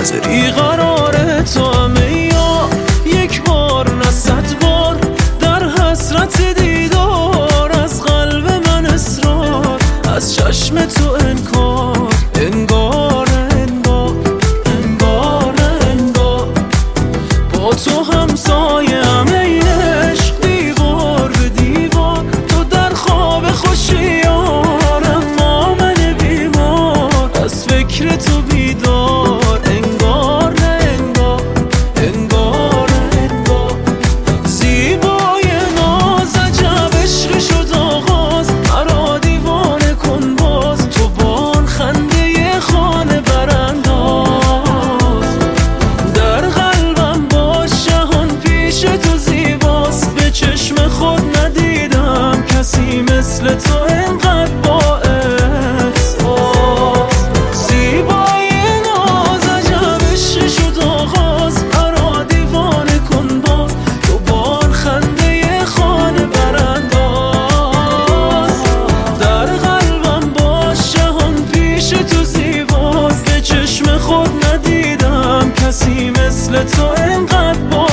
حاضری قرار تو همه یا یک بار نه 100 بار در حسرت دیدار، از قلب من اصرار، از چشم تو انکار، انگار انگار انگار انگار با تو همسایه همه عشق دیوار به دیوار، تو در خواب خوشیار اما من بیمار از فکر تو بیدار، انگار نه انگار انگار انگار زیبای ناز عجب عشق شد آغاز، مرا دیوانه کن باز تو بان خنده خانه برانداز، در قلبم باش جهان پیش تو زیباست، به چشم خود ندیدم کسی مثل تو انقدر با احساس، زیبای ناز عجب عشق شد آغاز، مرا دیوانه کن باز تو بان خنده خانه برانداز، در قلبم باش جهان پیش تو زیباست، به چشم خود ندیدم کسی مثل تو انقدر با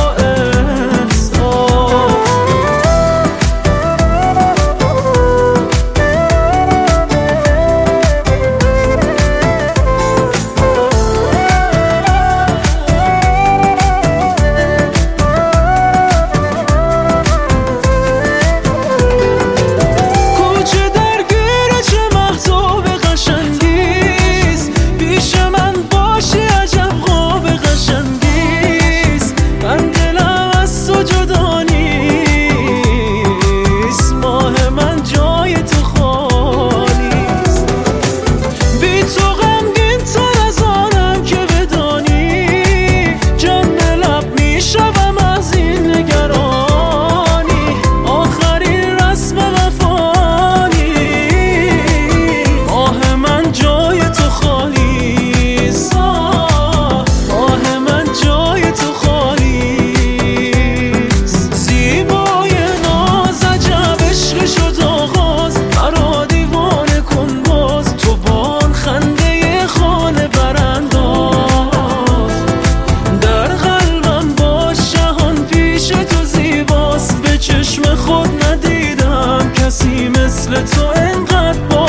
مثل تو انقدر با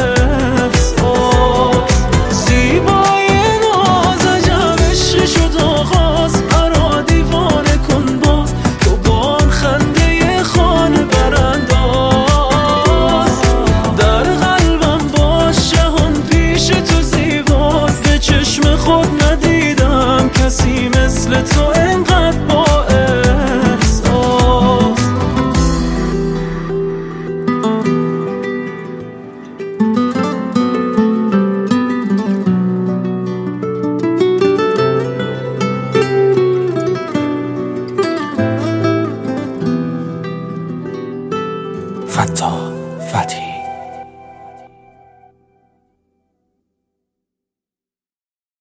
احساس، زیبای ناز عجب عشق شد آغاز، مرا دیوانه کن باز تو بان خنده خانه برانداز، در قلبم باش جهان پیش تو زیباست، به چشم خود ندیدم کسی مثل تو